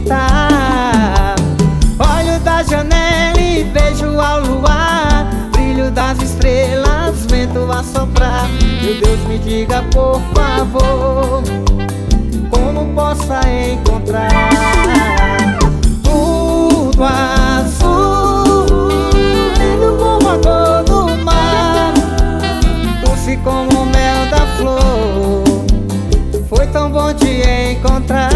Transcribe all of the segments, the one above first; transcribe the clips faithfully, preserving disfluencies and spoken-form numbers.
contar. Olho da janela e vejo ao luar, brilho das estrelas, vento a soprar. Meu Deus, me diga por favor, como possa encontrar tudo azul, lindo como a cor do mar, doce como o mel da flor. Foi tão bom te encontrar.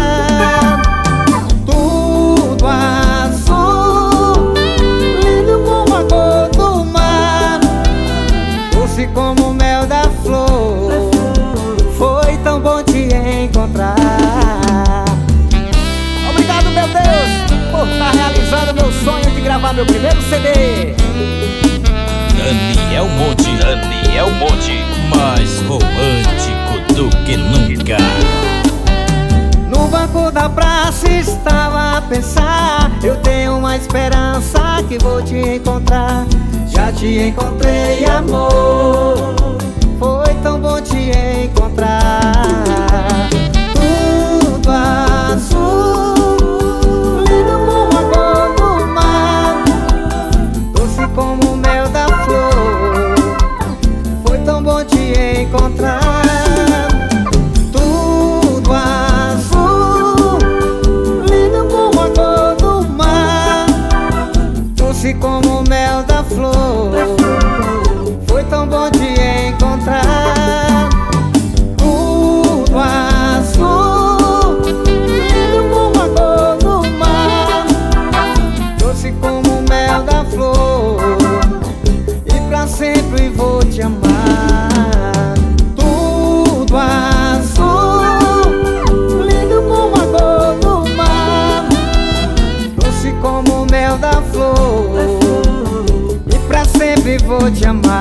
Tudo azul, lindo como a cor do mar, doce como o mel da flor. Foi tão bom te encontrar. Obrigado, meu Deus, por estar realizando meu sonho de gravar meu primeiro C D. Daniel Monte, Daniel Monte, mais romântico do que nunca. No banco da praça estava a pensar, eu tenho uma esperança que vou te encontrar. Já te encontrei, amor, foi tão bom te encontrar. Tudo azul, lindo como a cor do mar, doce como o mel da flor. Foi tão bom te encontrar. Tudo azul, lindo como a cor do mar, doce como o mel da flor. Foi tão bom te encontrar. Tudo azul, lindo como a cor do mar, doce como o mel da flor. E pra sempre vou te amar. Tudo azul, lindo como a cor do mar, doce como o mel da flor. E pra sempre vou te amar.